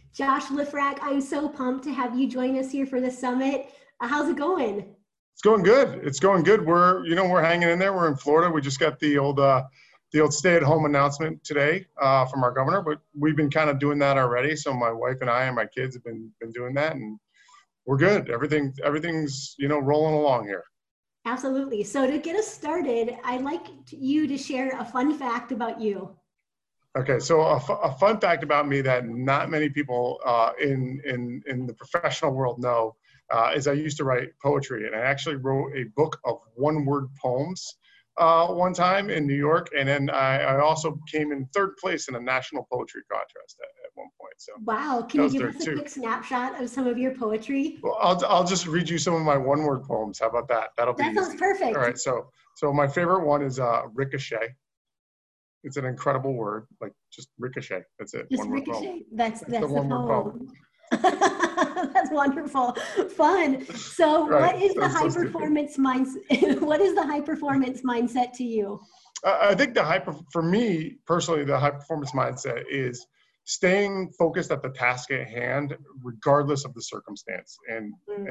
Josh Lifrak, I'm so pumped to have you join us here for the summit. How's it going? It's going good. It's going good. We're hanging in there. We're in Florida. We just got the old stay-at-home announcement today from our governor, but we've been kind of doing that already. So my wife and I and my kids have been doing that, and we're good. Everything's rolling along here. Absolutely. So to get us started, I'd like you to share a fun fact about you. Okay, so a fun fact about me that not many people in the professional world know is I used to write poetry, and I actually wrote a book of one-word poems one time in New York, and then I also came in third place in a national poetry contest at one point. So wow, can you give us a quick snapshot of some of your poetry? Well, I'll just read you some of my one-word poems. How about that? That'll be that sounds easy. Perfect. All right, so my favorite one is ricochet. It's an incredible word, like just ricochet. That's it. Just one word ricochet. poem. That's the one-word poem. That's wonderful. Fun. So right. what is the high performance mindset? What is the high performance mindset to you? I think for me personally, the high performance mindset is staying focused at the task at hand, regardless of the circumstance. And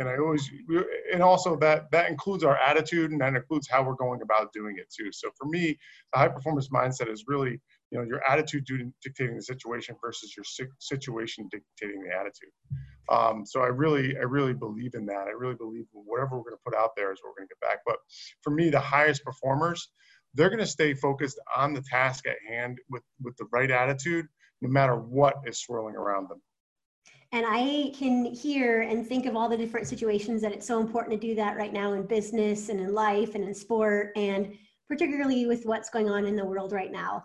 also that includes our attitude, and that includes how we're going about doing it too. So for me, the high performance mindset is really, your attitude dictating the situation versus your situation dictating the attitude. So I really believe in that. I really believe whatever we're going to put out there is what we're going to get back. But for me, the highest performers, they're going to stay focused on the task at hand with the right attitude, no matter what is swirling around them. And I can hear and think of all the different situations that it's so important to do that right now in business and in life and in sport, and particularly with what's going on in the world right now.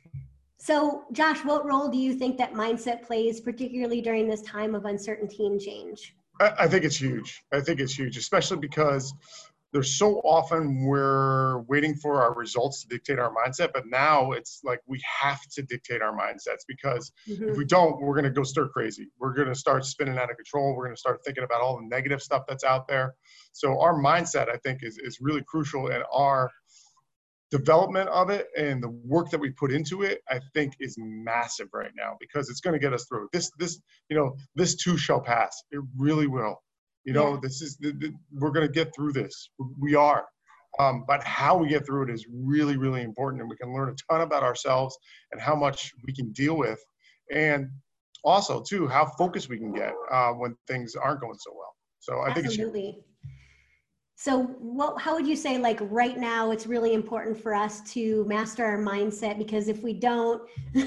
So Josh, what role do you think that mindset plays, particularly during this time of uncertainty and change? I think it's huge. I think it's huge, especially because there's so often we're waiting for our results to dictate our mindset, but now it's like we have to dictate our mindsets, because if we don't, we're going to go stir crazy. We're going to start spinning out of control. We're going to start thinking about all the negative stuff that's out there. So our mindset, I think, is really crucial, and our development of it and the work that we put into it, I think, is massive right now, because it's going to get us through this too shall pass. It really will. This is we're going to get through this. We are. But how we get through it is really, really important. And we can learn a ton about ourselves and how much we can deal with. And also, too, how focused we can get when things aren't going so well. So I think it's huge. So how would you say, like right now, it's really important for us to master our mindset, because if we don't,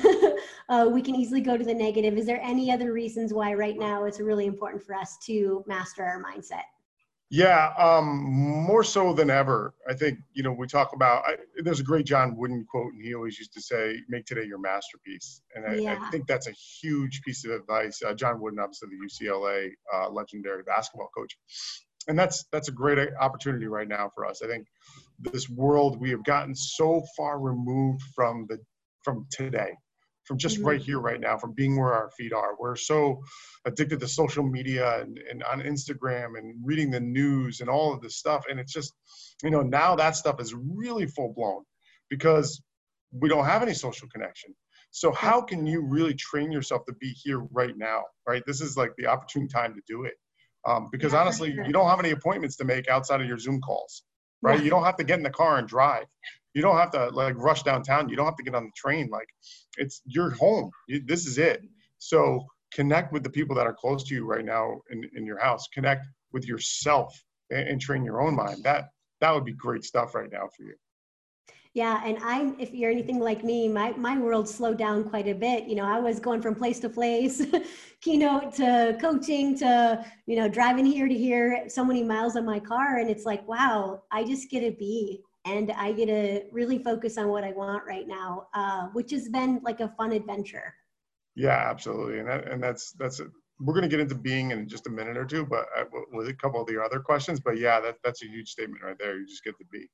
we can easily go to the negative. Is there any other reasons why right now it's really important for us to master our mindset? Yeah, more so than ever. I think, we talk about, there's a great John Wooden quote, and he always used to say, make today your masterpiece. And I think that's a huge piece of advice. John Wooden, obviously the UCLA legendary basketball coach. And that's a great opportunity right now for us. I think this world, we have gotten so far removed from today, from just right here, right now, from being where our feet are. We're so addicted to social media and on Instagram and reading the news and all of this stuff. And it's just, now that stuff is really full blown because we don't have any social connection. So how can you really train yourself to be here right now, right? This is like the opportune time to do it. Because honestly, you don't have any appointments to make outside of your Zoom calls, right? You don't have to get in the car and drive. You don't have to rush downtown. You don't have to get on the train. You're home. This is it. So connect with the people that are close to you right now in your house. Connect with yourself and train your own mind. That would be great stuff right now for you. Yeah, and if you're anything like me, my world slowed down quite a bit. I was going from place to place, keynote to coaching to, driving here to here, so many miles on my car. And it's like, wow, I just get to be, and I get to really focus on what I want right now, which has been like a fun adventure. Yeah, absolutely. And that's it. We're going to get into being in just a minute or two, but with a couple of the other questions, but yeah, that's a huge statement right there. You just get to be.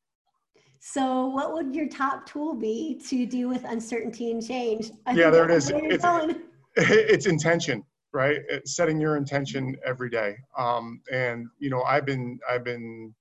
So what would your top tool be to deal with uncertainty and change? There it is. It's intention, right? It's setting your intention every day. And I've been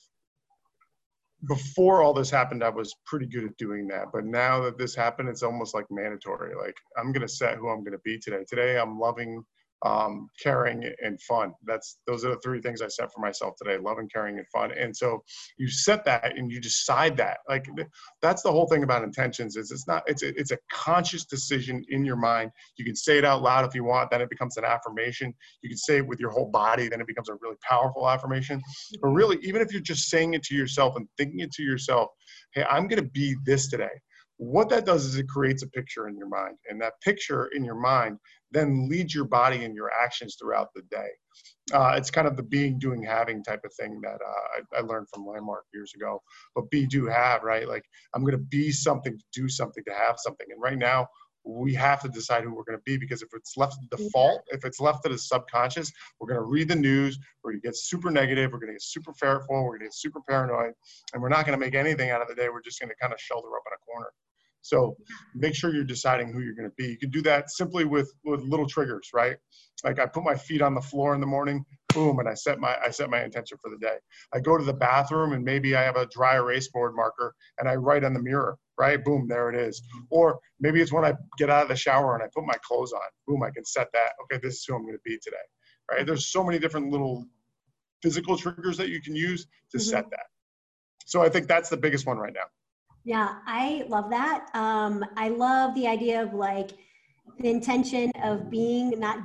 before all this happened, I was pretty good at doing that. But now that this happened, it's almost like mandatory. Like, I'm going to set who I'm going to be today. Today, I'm loving caring, and fun. Those are the three things I set for myself today: loving, caring, and fun. And so you set that and you decide that. Like, that's the whole thing about intentions. Is it's a conscious decision in your mind. You can say it out loud if you want, then it becomes an affirmation. You can say it with your whole body, then it becomes a really powerful affirmation. But really, even if you're just saying it to yourself and thinking it to yourself, hey, I'm going to be this today. What that does is it creates a picture in your mind, and that picture in your mind then leads your body and your actions throughout the day. It's kind of the being, doing, having type of thing that I learned from Landmark years ago. But be, do, have, right? Like, I'm going to be something, to do something, to have something. And right now, we have to decide who we're going to be, because if it's left to default, if it's left to the subconscious, we're going to read the news, we're going to get super negative, we're going to get super fearful, we're going to get super paranoid, and we're not going to make anything out of the day. We're just going to kind of shelter up in a corner. So make sure you're deciding who you're going to be. You can do that simply with little triggers, right? Like, I put my feet on the floor in the morning, boom, and I set my intention for the day. I go to the bathroom and maybe I have a dry erase board marker and I write on the mirror, right? Boom, there it is. Or maybe it's when I get out of the shower and I put my clothes on. Boom, I can set that. Okay, this is who I'm going to be today, right? There's so many different little physical triggers that you can use to set that. So I think that's the biggest one right now. Yeah, I love that. I love the idea of, like, the intention of being, not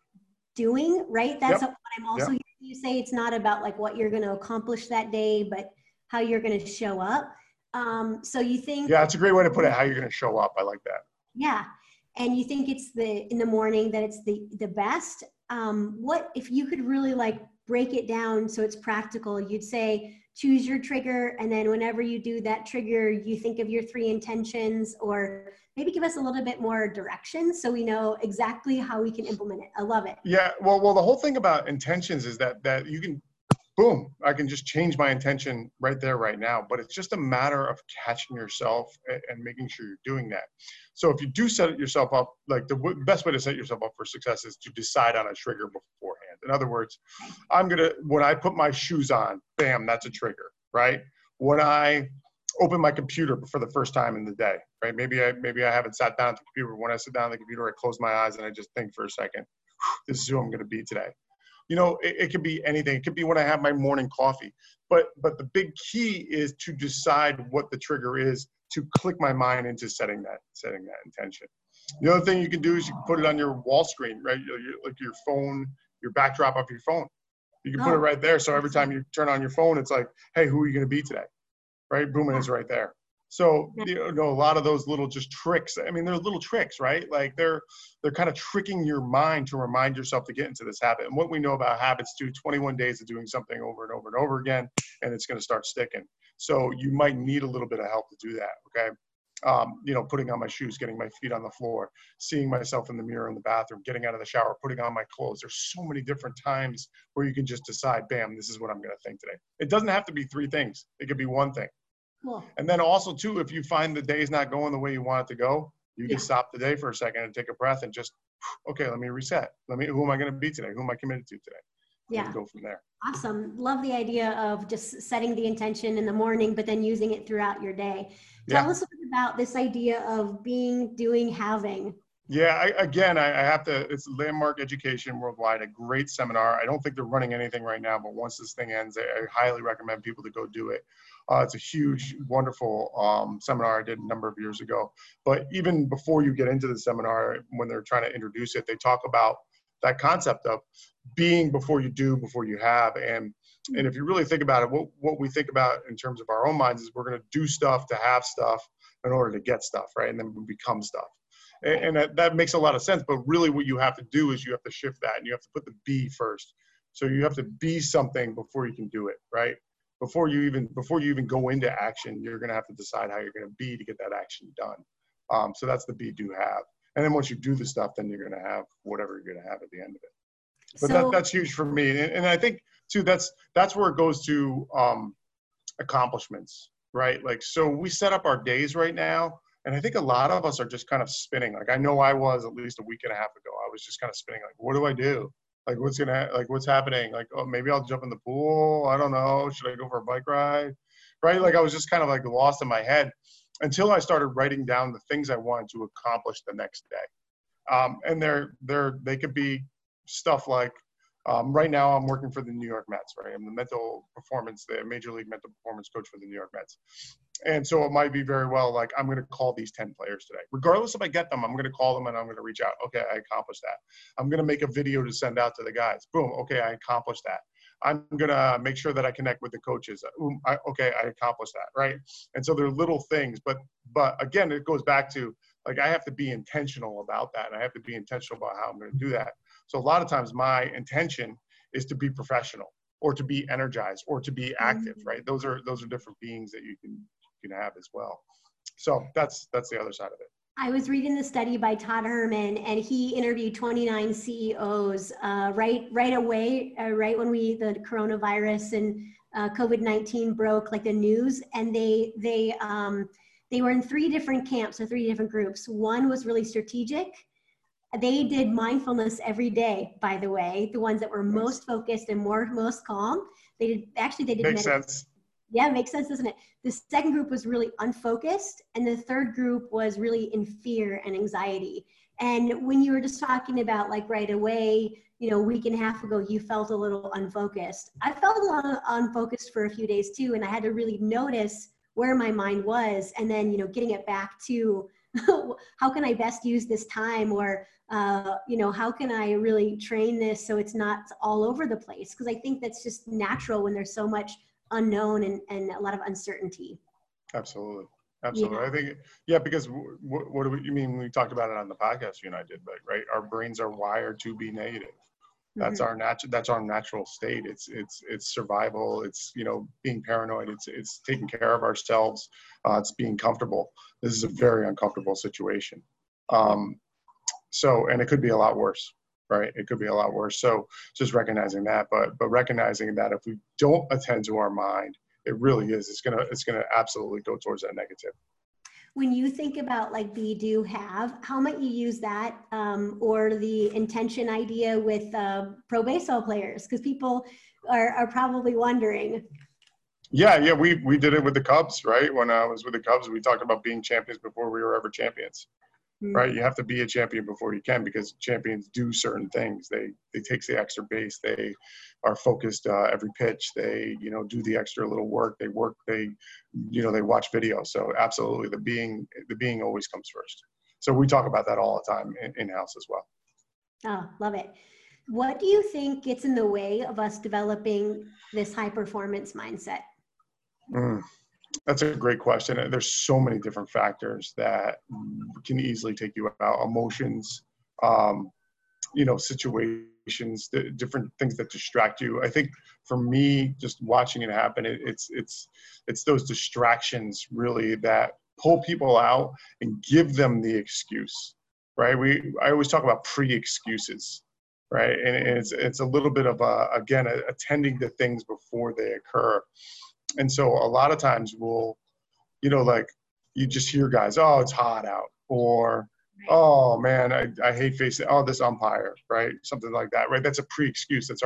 doing, right? That's what I'm also hearing you say. It's not about, like, what you're going to accomplish that day, but how you're going to show up. So you think— Yeah, it's a great way to put it, how you're going to show up. I like that. Yeah. And you think it's in the morning that it's the best. What if you could really, like, break it down so it's practical? You'd say, choose your trigger, and then whenever you do that trigger, you think of your 3 intentions, or maybe give us a little bit more direction so we know exactly how we can implement it. I love it. Yeah, well, the whole thing about intentions is that you can, boom, I can just change my intention right there, right now. But it's just a matter of catching yourself and making sure you're doing that. So if you do set yourself up, like, the best way to set yourself up for success is to decide on a trigger beforehand. In other words, when I put my shoes on, bam, that's a trigger, right? When I open my computer for the first time in the day, right? Maybe I haven't sat down at the computer. When I sit down at the computer, I close my eyes and I just think for a second, this is who I'm going to be today. You know, it could be anything. It could be when I have my morning coffee. But the big key is to decide what the trigger is, to click my mind into setting that intention. The other thing you can do is you can put it on your wall screen, right? Like your phone, your backdrop of your phone. You can put it right there. So every time you turn on your phone, it's like, hey, who are you going to be today? Right? Boom, and it's right there. So, you know, a lot of those little just tricks, I mean, they're little tricks, right? Like, they're kind of tricking your mind to remind yourself to get into this habit. And what we know about habits, 21 days of doing something over and over and over again, and it's going to start sticking. So you might need a little bit of help to do that, okay? You know, putting on my shoes, getting my feet on the floor, seeing myself in the mirror in the bathroom, getting out of the shower, putting on my clothes. There's so many different times where you can just decide, bam, this is what I'm going to think today. It doesn't have to be 3 things. It could be 1 thing. Cool. And then also, too, if you find the day's not going the way you want it to go, you can stop the day for a second and take a breath and just, okay, let me reset. Who am I going to be today? Who am I committed to today? And go from there. Awesome. Love the idea of just setting the intention in the morning, but then using it throughout your day. Tell us a bit about this idea of being, doing, having. Yeah, I have to, it's Landmark Education Worldwide, a great seminar. I don't think they're running anything right now, but once this thing ends, I highly recommend people to go do it. It's a huge, wonderful seminar I did a number of years ago. But even before you get into the seminar, when they're trying to introduce it, they talk about that concept of being before you do, before you have. And if you really think about it, what we think about in terms of our own minds is we're going to do stuff to have stuff in order to get stuff, right? And then we become stuff. And that makes a lot of sense. But really what you have to do is you have to shift that, and you have to put the be first. So you have to be something before you can do it, right? Before you even go into action, you're going to have to decide how you're going to be to get that action done. So that's the be, do, have. And then once you do the stuff, then you're going to have whatever you're going to have at the end of it. But that's huge for me. And I think, too, that's where it goes to accomplishments, right? Like, so we set up our days right now, and I think a lot of us are just kind of spinning. Like, I know I was at least a week and a half ago. I was just kind of spinning. Like, what do I do? Like, what's happening? Like, oh, maybe I'll jump in the pool. I don't know. Should I go for a bike ride? Right? Like, I was just kind of like lost in my head until I started writing down the things I wanted to accomplish the next day. And they could be stuff like, right now I'm working for the New York Mets, right? I'm the Major League mental performance coach for the New York Mets. And so it might be very well like, I'm going to call these 10 players today. Regardless if I get them, I'm going to call them and I'm going to reach out. Okay, I accomplished that. I'm going to make a video to send out to the guys. Boom, okay, I accomplished that. I'm going to make sure that I connect with the coaches. Okay, I accomplished that, right? And so there are little things, but again, it goes back to, like, I have to be intentional about that, and I have to be intentional about how I'm going to do that. So a lot of times my intention is to be professional, or to be energized, or to be active, right? Those are different beings that you can have as well. So that's the other side of it. I was reading the study by Todd Herman, and he interviewed 29 CEOs right away, right when the coronavirus and COVID-19 broke, like the news, and they were in 3 different camps or 3 different groups. One was really strategic. They did mindfulness every day, by the way. The ones that were most focused and most calm, they did Makes sense. Yeah, it makes sense, doesn't it? The second group was really unfocused, and the third group was really in fear and anxiety. And when you were just talking about, like, right away, a week and a half ago, you felt a little unfocused. I felt a little unfocused for a few days too, and I had to really notice where my mind was, and then, getting it back to how can I best use this time, or, how can I really train this so it's not all over the place? Because I think that's just natural when there's so much unknown and a lot of uncertainty. Absolutely. Yeah. I think, because what do you mean when we talked about it on the podcast you and I did, right? Our brains are wired to be negative. That's our natural state. It's survival. It's, being paranoid. It's taking care of ourselves. It's being comfortable. This is a very uncomfortable situation. And it could be a lot worse. Right? It could be a lot worse. So just recognizing that, but recognizing that if we don't attend to our mind, it really is. It's gonna absolutely go towards that negative. When you think about, like, be, do, have, how might you use that, or the intention idea with pro baseball players? Because people are probably wondering. Yeah, we did it with the Cubs, right? When I was with the Cubs, we talked about being champions before we were ever champions. Right, you have to be a champion before you can, because champions do certain things. They take the extra base. They are focused every pitch. They do the extra little work. They work. They watch video. So absolutely, the being always comes first. So we talk about that all the time in house as well. Oh, love it. What do you think gets in the way of us developing this high performance mindset? That's a great question. There's so many different factors that can easily take you out. Emotions, situations, different things that distract you. I think for me, just watching it happen, it's those distractions really that pull people out and give them the excuse, right? I always talk about pre-excuses, right? And it's a little bit of attending to things before they occur. And so a lot of times we'll, like, you just hear guys, oh, it's hot out, or, oh man, I hate facing, this umpire, right? Something like that, right? That's a pre-excuse. That's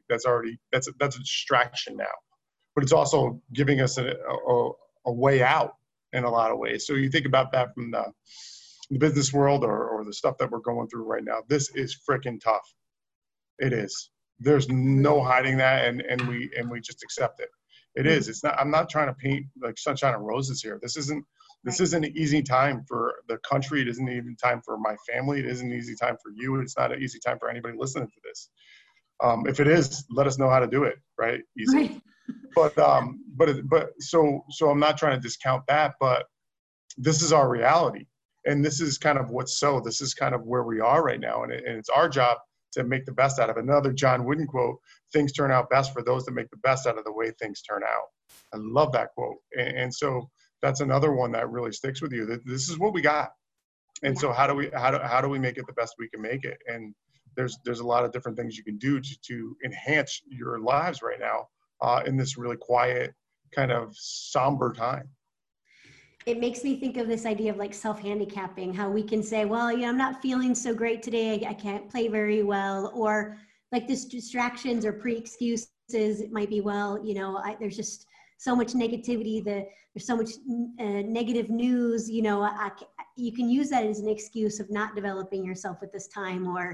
a distraction now, but it's also giving us a way out in a lot of ways. So you think about that from the business world or the stuff that we're going through right now. This is freaking tough. It is. There's no hiding that, and we just accept it. It is. It's not. I'm not trying to paint like sunshine and roses here. This isn't an easy time for the country. It isn't an easy time for my family. It isn't an easy time for you. It's not an easy time for anybody listening to this. If it is, let us know how to do it. Right? Easy. Right. But so I'm not trying to discount that. But this is our reality, and this is kind of this is kind of where we are right now, and it's our job to make the best out of it. Another John Wooden quote: "Things turn out best for those that make the best out of the way things turn out." I love that quote. And so that's another one that really sticks with you. This is what we got. And so how do we make it the best we can make it? And there's a lot of different things you can do to enhance your lives right now in this really quiet, kind of somber time. It makes me think of this idea of like self-handicapping, how we can say, well, I'm not feeling so great today. I can't play very well. Or like this distractions or pre-excuses. It might be, well, there's just so much negativity. There's so much negative news. You can use that as an excuse of not developing yourself at this time, or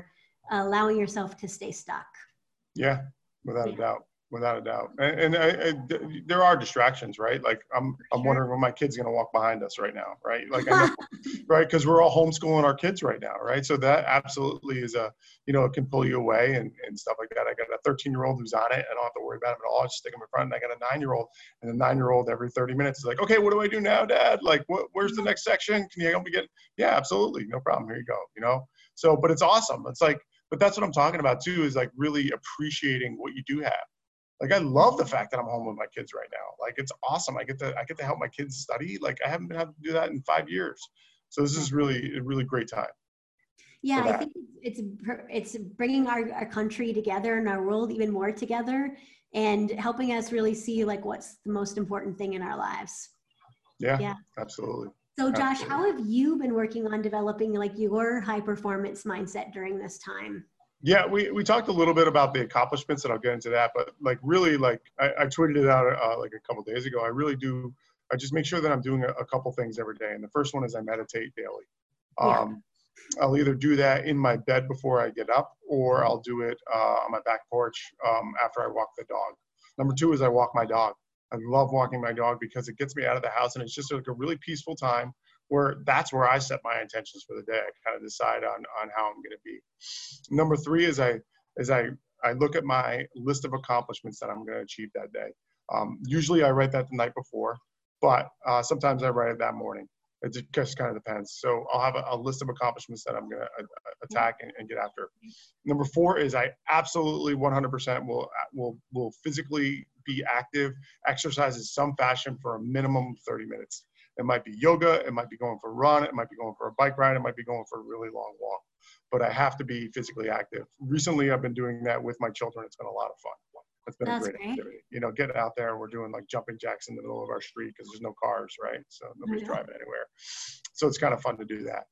allowing yourself to stay stuck. Yeah, without a doubt. Without a doubt. And there are distractions, right? Like I'm wondering when my kid's going to walk behind us right now, right? Like I know, right? Because we're all homeschooling our kids right now, right? So that absolutely is it can pull you away and stuff like that. I got a 13-year-old who's on it. I don't have to worry about him at all. I just stick him in front. And I got a 9-year-old, and the 9-year-old every 30 minutes is like, okay, what do I do now, Dad? Like, where's the next section? Can you help me get? Yeah, absolutely. No problem. Here you go. So, but it's awesome. It's like, but that's what I'm talking about too, is like really appreciating what you do have. Like, I love the fact that I'm home with my kids right now. Like, it's awesome. I get to help my kids study. Like, I haven't been able to do that in 5 years. So this is really a really great time. Yeah, I think it's bringing our country together and our world even more together, and helping us really see like what's the most important thing in our lives. Yeah. Absolutely. So Josh, how have you been working on developing like your high performance mindset during this time? Yeah, we talked a little bit about the accomplishments, and I'll get into that. But like really, like I tweeted it out like a couple days ago. I just make sure that I'm doing a couple things every day. And the first one is I meditate daily. I'll either do that in my bed before I get up, or I'll do it on my back porch after I walk the dog. Number 2 is I walk my dog. I love walking my dog because it gets me out of the house, and it's just like a really peaceful time that's where I set my intentions for the day. I kind of decide on how I'm going to be. Number 3 is I look at my list of accomplishments that I'm going to achieve that day. Usually I write that the night before, but sometimes I write it that morning. It just kind of depends. So I'll have a list of accomplishments that I'm going to attack and get after. Number 4 is I absolutely 100% will physically be active, exercise in some fashion for a minimum of 30 minutes. It might be yoga, it might be going for a run, it might be going for a bike ride, it might be going for a really long walk. But I have to be physically active. Recently, I've been doing that with my children. It's been a lot of fun. It's been a great activity. Get out there and we're doing like jumping jacks in the middle of our street because there's no cars, right? So nobody's driving anywhere. So it's kind of fun to do that.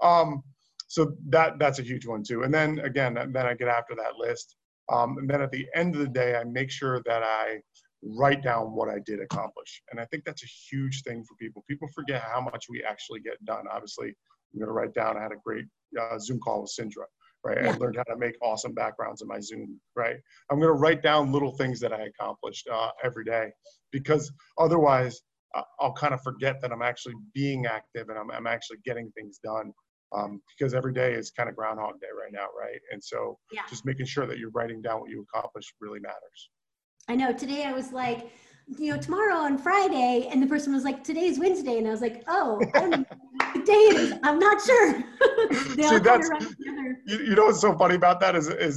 So that's a huge one too. And then again, then I get after that list. And then at the end of the day, I make sure that I write down what I did accomplish. And I think that's a huge thing for people. People forget how much we actually get done. Obviously, I'm going to write down, I had a great Zoom call with Sindra, right? I learned how to make awesome backgrounds in my Zoom, right? I'm going to write down little things that I accomplished every day, because otherwise I'll kind of forget that I'm actually being active and I'm actually getting things done. Because every day is kind of Groundhog Day right now, right? And so just making sure that you're writing down what you accomplished really matters. I know today I was like, tomorrow on Friday, and the person was like, today's Wednesday. And I was like, oh, I don't know what day it is. I'm not sure. See, what's so funny about that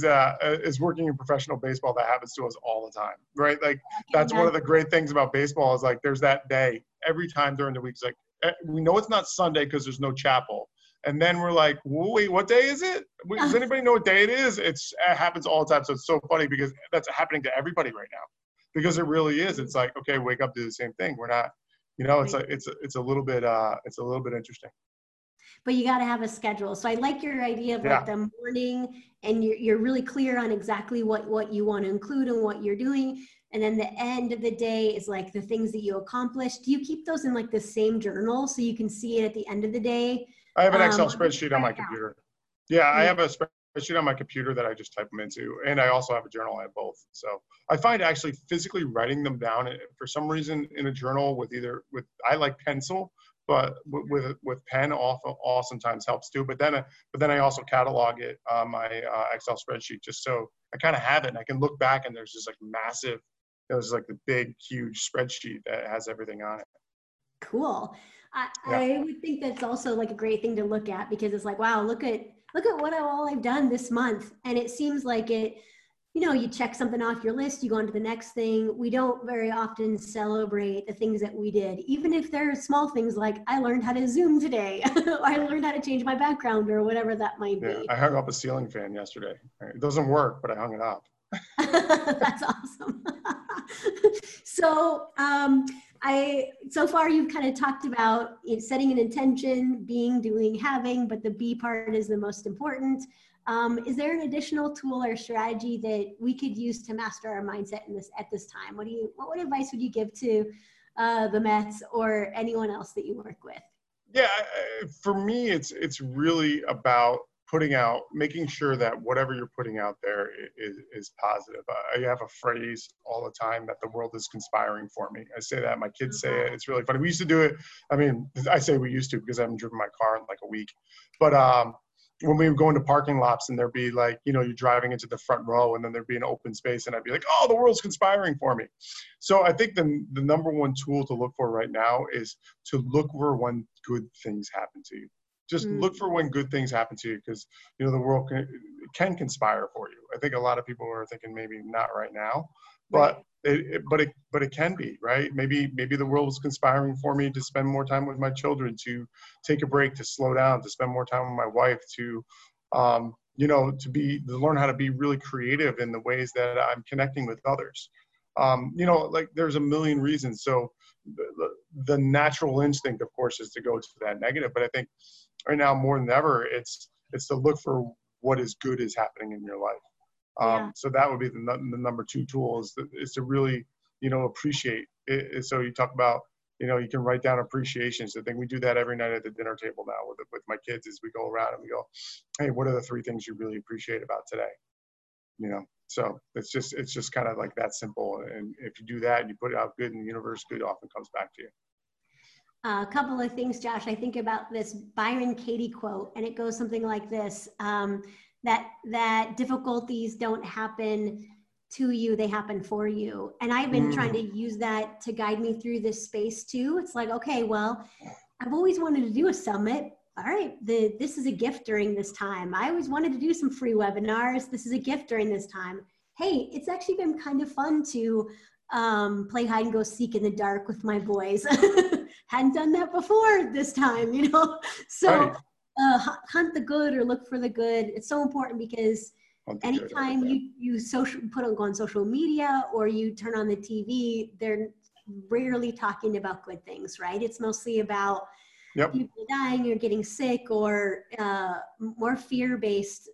is working in professional baseball. That happens to us all the time, right? Like that's one of the great things about baseball is like, there's that day every time during the week. It's like, we know it's not Sunday because there's no chapel. And then we're like, wait, what day is it? Does anybody know what day it is? It happens all the time. So it's so funny because that's happening to everybody right now. Because it really is. It's like, okay, wake up, do the same thing. We're not, it's like it's a little bit interesting. But you got to have a schedule. So I like your idea of like the morning, and you're really clear on exactly what you want to include and what you're doing. And then the end of the day is like the things that you accomplished. Do you keep those in like the same journal so you can see it at the end of the day? I have an Excel spreadsheet on my computer. Yeah, I have a spreadsheet on my computer that I just type them into. And I also have a journal. I have both. So I find actually physically writing them down for some reason in a journal I like pencil, but with pen also sometimes helps too. But then I also catalog it on my Excel spreadsheet just so I kind of have it and I can look back and there's this like massive, there's like the big, huge spreadsheet that has everything on it. Cool. I would think that's also like a great thing to look at, because it's like, wow, look at what all I've done this month. And it seems like you check something off your list, you go on to the next thing. We don't very often celebrate the things that we did, even if they're small things like I learned how to Zoom today, or I learned how to change my background, or whatever that might be. I hung up a ceiling fan yesterday. It doesn't work, but I hung it up. That's awesome. So so far you've kind of talked about setting an intention, doing, having, but the B part is the most important. Is there an additional tool or strategy that we could use to master our mindset at this time? What advice would you give to the Mets or anyone else that you work with? Yeah, for me, it's really about making sure that whatever you're putting out there is positive. I have a phrase all the time that the world is conspiring for me. I say that, my kids say it. It's really funny. We used to do it. I mean, I say we used to because I haven't driven my car in like a week. But when we would go into parking lots and there'd be like, you know, you're driving into the front row and then there'd be an open space and I'd be like, oh, the world's conspiring for me. So I think the number one tool to look for right now is to look for when good things happen to you. Just look for when good things happen to you, because, you know, the world can conspire for you. I think a lot of people are thinking maybe not right now, but it can be, right? Maybe the world is conspiring for me to spend more time with my children, to take a break, to slow down, to spend more time with my wife, to you know, to learn how to be really creative in the ways that I'm connecting with others. You know, like there's a million reasons. So the natural instinct, of course, is to go to that negative. But I think right now more than ever, it's to look for what is good is happening in your life. So that would be the number two tool is to really, you know, appreciate it. So you talk about, you know, you can write down appreciations. I think we do that every night at the dinner table now with my kids, is we go around and we go, hey, what are the 3 things you really appreciate about today? You know, so it's just kind of like that simple. And if you do that and you put it out good in the universe, good often comes back to you. A couple of things, Josh. I think about this Byron Katie quote, and it goes something like this, that difficulties don't happen to you, they happen for you. And I've been trying to use that to guide me through this space too. It's like, okay, well, I've always wanted to do a summit. All right, this is a gift during this time. I always wanted to do some free webinars. This is a gift during this time. Hey, it's actually been kind of fun to play hide and go seek in the dark with my boys. Hadn't done that before this time, you know? So hunt the good or look for the good. It's so important, because anytime you go on social media or you turn on the TV, they're rarely talking about good things, right? It's mostly about people dying or getting sick, or more fear-based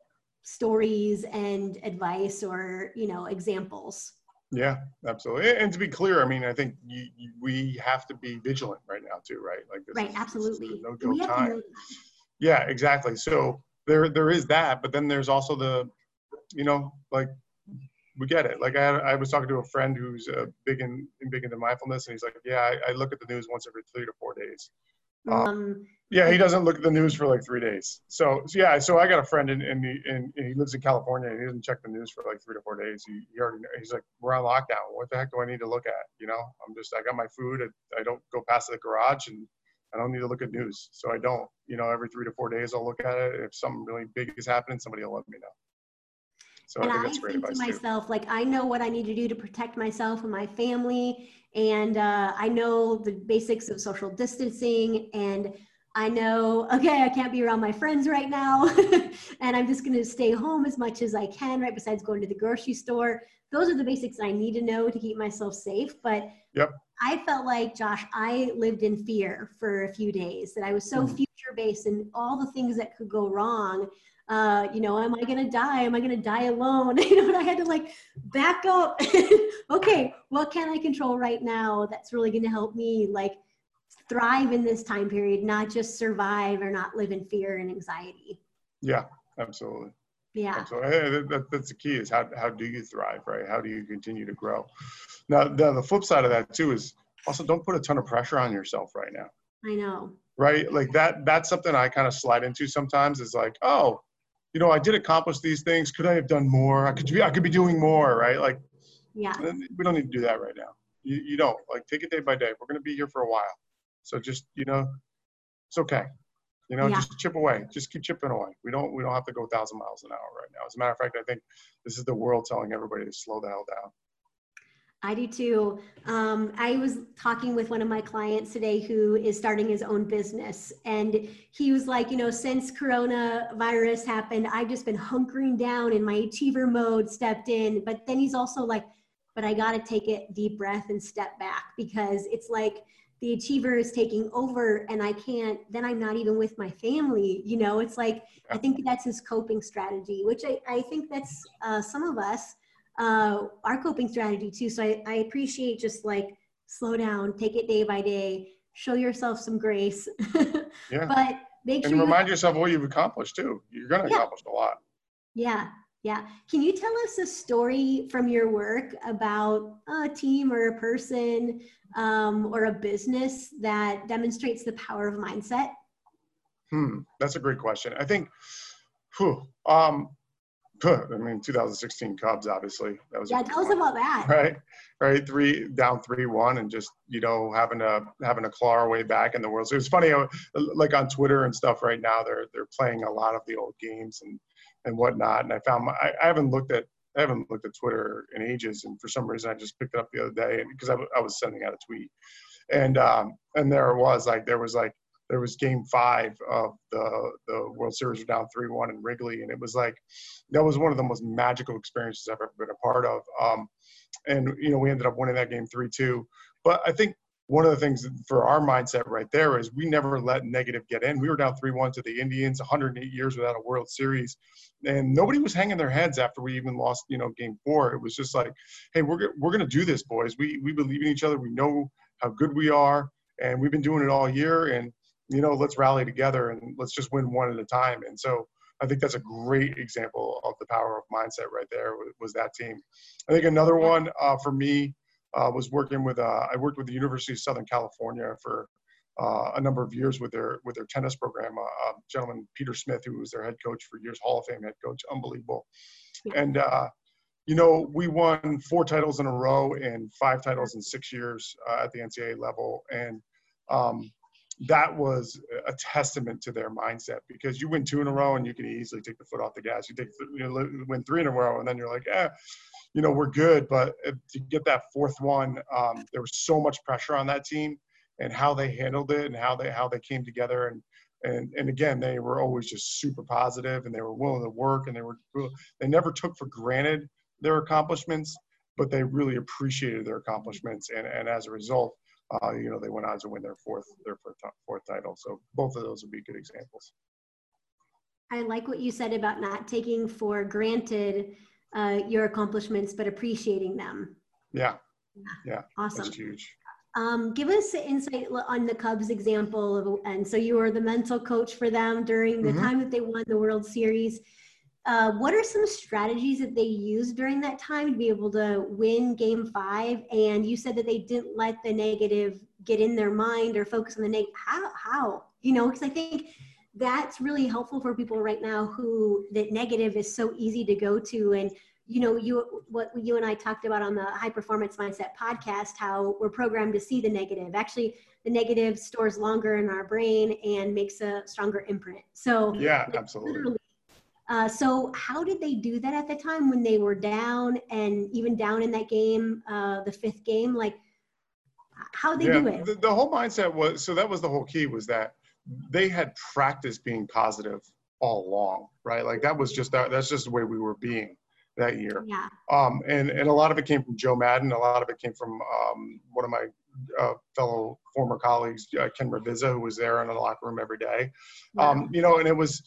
stories and advice, or, you know, examples. Yeah, absolutely. And to be clear, I mean, I think we have to be vigilant right now too, right? Like this absolutely. This is no joke time. Yeah, exactly. So there is that, but then there's also the, you know, like, we get it. Like I was talking to a friend who's big into mindfulness, and he's like, yeah, I look at the news once every 3 to 4 days. Yeah, he doesn't look at the news for like 3 days. So I got a friend and he lives in California, and he doesn't check the news for like 3 to 4 days. He already, he's like, we're on lockdown. What the heck do I need to look at? You know, I got my food. I don't go past the garage, and I don't need to look at news. So I don't, you know, every 3 to 4 days I'll look at it. If something really big is happening, somebody will let me know. So and I think that's great advice to myself, like, I know what I need to do to protect myself and my family. And I know the basics of social distancing, and I know, okay, I can't be around my friends right now. And I'm just going to stay home as much as I can, right? Besides going to the grocery store. Those are the basics I need to know to keep myself safe. But I felt like, Josh, I lived in fear for a few days, that I was so future-based and all the things that could go wrong. You know, am I going to die? Am I going to die alone? You know, and I had to like back up. Okay, what can I control right now that's really going to help me like thrive in this time period, not just survive or not live in fear and anxiety. Yeah, absolutely. Yeah. Absolutely. That's the key, is how do you thrive, right? How do you continue to grow? Now, the flip side of that too is also, don't put a ton of pressure on yourself right now. I know. Right? Like that's something I kind of slide into sometimes, is like, oh, you know, I did accomplish these things. Could I have done more? I could be doing more, right? Like, yeah, we don't need to do that right now. You don't, like, take it day by day. We're going to be here for a while. So just, you know, it's okay. You know, just chip away. Just keep chipping away. We don't have to go 1,000 miles an hour right now. As a matter of fact, I think this is the world telling everybody to slow the hell down. I do too. I was talking with one of my clients today who is starting his own business, and he was like, you know, since coronavirus happened, I've just been hunkering down in my achiever mode, stepped in. But then he's also like, but I got to take a deep breath and step back, because it's like the achiever is taking over and I can't, then I'm not even with my family. You know, it's like, I think that's his coping strategy, which I think that's some of us, our coping strategy too. So I appreciate just like slow down, take it day by day, show yourself some grace. Yeah. But Make sure and you remind yourself what you've accomplished too. You're going to accomplish a lot. Yeah. Yeah. Can you tell us a story from your work about a team or a person or a business that demonstrates the power of mindset? That's a great question. I think, I mean, 2016 Cubs, obviously. That was Tell us about that. Right. 3-1, and just having to claw our way back in the World Series. It's funny, like on Twitter and stuff right now, they're playing a lot of the old games and whatnot. And I found I haven't looked at Twitter in ages, and for some reason I just picked it up the other day because I was sending out a tweet, and there was game 5 of the World Series. We're down 3-1 in Wrigley. And it was like, that was one of the most magical experiences I've ever been a part of. And we ended up winning that game 3-2. But I think one of the things for our mindset right there is we never let negative get in. We were down 3-1 to the Indians, 108 years without a World Series. And nobody was hanging their heads after we even lost, game 4. It was just like, hey, we're going to do this, boys. We believe in each other. We know how good we are. And we've been doing it all year. And let's rally together and let's just win one at a time. And so I think that's a great example of the power of mindset right there, was that team. I think another one for me was working with, I worked with the University of Southern California for a number of years with their tennis program. A gentleman, Peter Smith, who was their head coach for years, Hall of Fame head coach, unbelievable. And, we won 4 titles in a row and 5 titles in 6 years at the NCAA level. And, that was a testament to their mindset, because you win 2 in a row and you can easily take the foot off the gas. You win 3 in a row and then you're like, we're good. But to get that 4th one, there was so much pressure on that team, and how they handled it and how they came together. And again, they were always just super positive, and they were willing to work, and they never took for granted their accomplishments, but they really appreciated their accomplishments. And as a result, they went on to win their fourth title. So both of those would be good examples. I like what you said about not taking for granted your accomplishments, but appreciating them. Yeah. Awesome. That's huge. Give us an insight on the Cubs example. And so you were the mental coach for them during the time that they won the World Series. What are some strategies that they used during that time to be able to win game 5? And you said that they didn't let the negative get in their mind or focus on the negative. How? Because I think that's really helpful for people right now that negative is so easy to go to. And, what you and I talked about on the High Performance Mindset podcast, how we're programmed to see the negative. Actually, the negative stores longer in our brain and makes a stronger imprint. So yeah, absolutely. So how did they do that at the time when they were down, and even down in that game, the 5th game? Like, how they do it? The whole mindset was, so that was the whole key, was that they had practiced being positive all along, right? Like that's just the way we were being that year. Yeah. And a lot of it came from Joe Madden. A lot of it came from one of my fellow former colleagues, Ken Ravizza, who was there in the locker room every day. Yeah. And it was,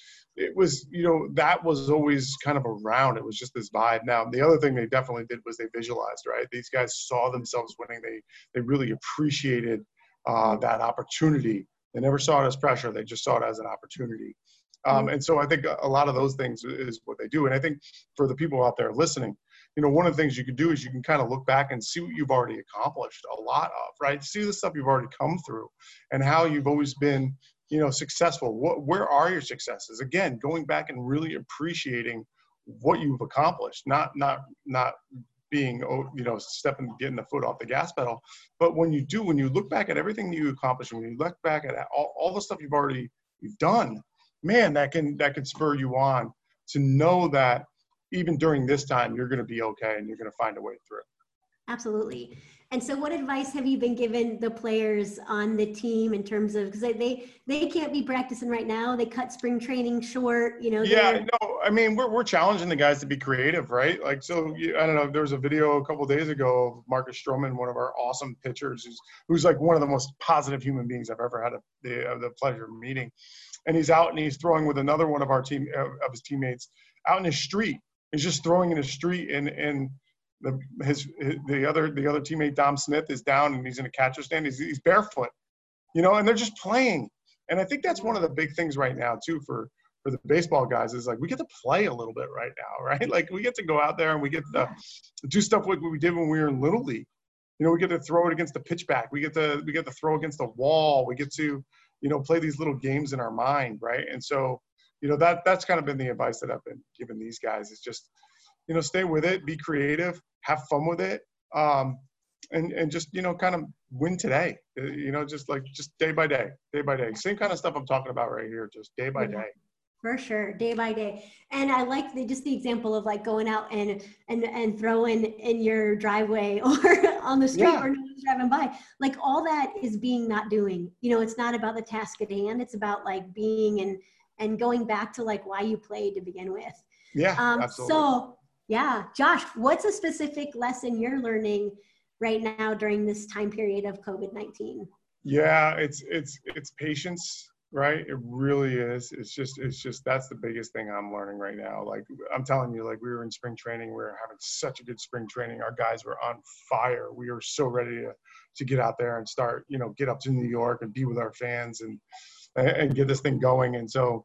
that was always kind of around. It was just this vibe. Now, the other thing they definitely did was they visualized, right? These guys saw themselves winning. They really appreciated that opportunity. They never saw it as pressure. They just saw it as an opportunity. And so I think a lot of those things is what they do. And I think for the people out there listening, one of the things you can do is you can kind of look back and see what you've already accomplished a lot of, right? See the stuff you've already come through and how you've always been, successful. Where are your successes? Again, going back and really appreciating what you've accomplished, not being, getting the foot off the gas pedal. But when you look back at everything you accomplished, when you look back at all the stuff you've done, man, that can spur you on to know that even during this time, you're going to be okay and you're going to find a way through. Absolutely. And so what advice have you been giving the players on the team in terms of, because they can't be practicing right now. They cut spring training short, Yeah, no, I mean, we're challenging the guys to be creative, right? Like, so I don't know, there was a video a couple of days ago of Marcus Stroman, one of our awesome pitchers, who's like one of the most positive human beings I've ever had the pleasure of meeting. And he's out and he's throwing with another one of his teammates out in the street. He's just throwing in the street, and the other teammate, Dom Smith, is down and he's in a catcher stand. He's barefoot, and they're just playing. And I think that's one of the big things right now too for the baseball guys is like, we get to play a little bit right now, right? Like we get to go out there and we get to do stuff like what we did when we were in Little League. You know, we get to throw it against the pitchback. We get to throw against the wall. We get to, you know, play these little games in our mind, right? And so, you know, that's kind of been the advice that I've been giving these guys is just, you know, stay with it, be creative, have fun with it, and just, you know, kind of win today. You know, just day by day. Same kind of stuff I'm talking about right here, just day by day. For sure, day by day. And I like the example of like going out and throwing in your driveway or on the street or no one's driving by. Like all that is being not doing. You know, it's not about the task at hand. It's about like being and going back to like why you played to begin with. Yeah, absolutely. So yeah, Josh, what's a specific lesson you're learning right now during this time period of COVID-19? Yeah, it's patience. Right. It really is. It's just, that's the biggest thing I'm learning right now. Like I'm telling you, like we were in spring training, we were having such a good spring training. Our guys were on fire. We were so ready to get out there and start, you know, get up to New York and be with our fans and get this thing going. And so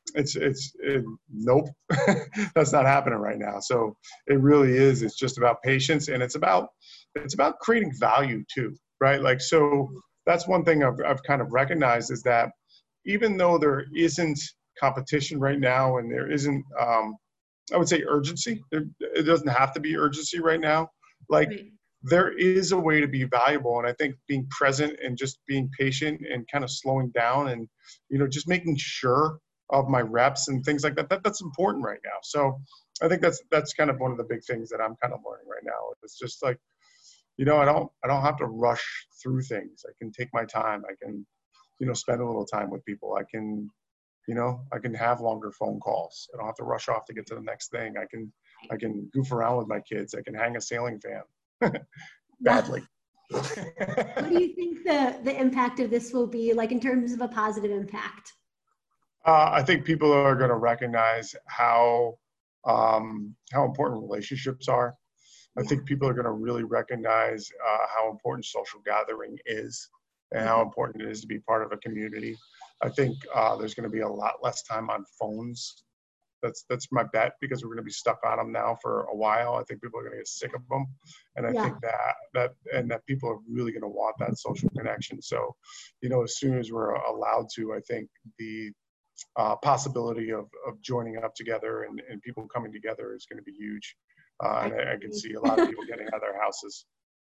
nope, that's not happening right now. So it really is. It's just about patience and it's about creating value too. Right. Like, so that's one thing I've kind of recognized is that even though there isn't competition right now and there isn't, I would say urgency, it doesn't have to be urgency right now. Like there is a way to be valuable. And I think being present and just being patient and kind of slowing down and, you know, just making sure of my reps and things like that, that's important right now. So I think that's kind of one of the big things that I'm kind of learning right now. It's just like, you know, I don't have to rush through things. I can take my time. I can, you know, spend a little time with people. I can, you know, I can have longer phone calls. I don't have to rush off to get to the next thing. I can goof around with my kids. I can hang a ceiling fan badly. What do you think the impact of this will be like in terms of a positive impact? I think people are going to recognize how important relationships are. I think people are going to really recognize how important social gathering is and how important it is to be part of a community. I think there's going to be a lot less time on phones. That's my bet because we're going to be stuck on them now for a while. I think people are going to get sick of them, and I think that people are really going to want that social connection. So, you know, as soon as we're allowed to, I think the possibility of joining up together and people coming together is going to be huge. And I can see a lot of people getting out of their houses.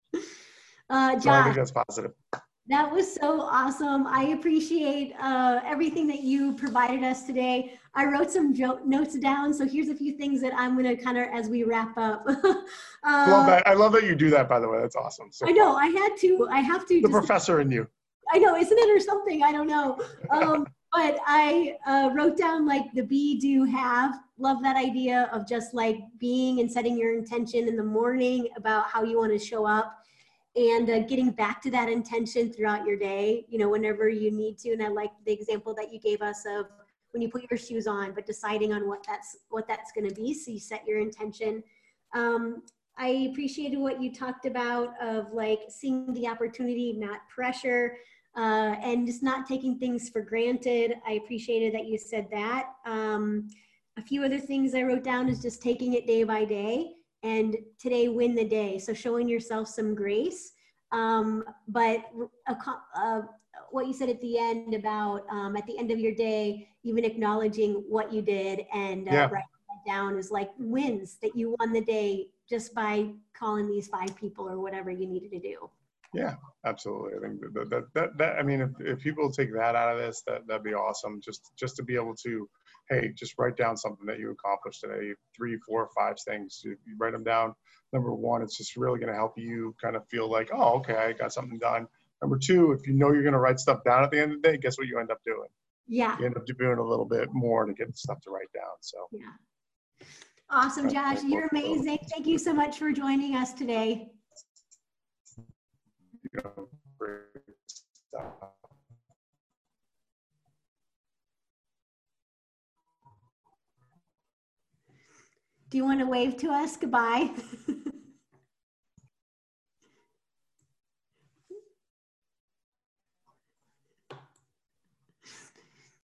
Josh, so I think that's positive. That was so awesome. I appreciate everything that you provided us today. I wrote some notes down, so here's a few things that I'm going to kind of, as we wrap up. I love that you do that, by the way. That's awesome. So I know, I have to. The professor in you. I know, isn't it, or something? I don't know. But I wrote down like the be, do, have. Love that idea of just like being and setting your intention in the morning about how you want to show up. And getting back to that intention throughout your day, you know, whenever you need to. And I like the example that you gave us of when you put your shoes on, but deciding on what that's going to be. So you set your intention. I appreciated what you talked about of like seeing the opportunity, not pressure, and just not taking things for granted. I appreciated that you said that. A few other things I wrote down is just taking it day by day. And today, win the day. So showing yourself some grace. But what you said at the end about at the end of your day, even acknowledging what you did and writing that down is like wins that you won the day just by calling these 5 people or whatever you needed to do. Yeah, absolutely. I think that I mean, if people take that out of this, that'd be awesome. Just to be able to, hey, just write down something that you accomplished today, 3, 4, 5 things. You write them down. Number 1, it's just really going to help you kind of feel like, oh, okay, I got something done. Number 2, if you know you're going to write stuff down at the end of the day, guess what you end up doing? Yeah. You end up doing a little bit more to get stuff to write down. So. Yeah. Awesome, Josh. You're amazing. Thank you so much for joining us today. Great stuff. Do you want to wave to us? Goodbye.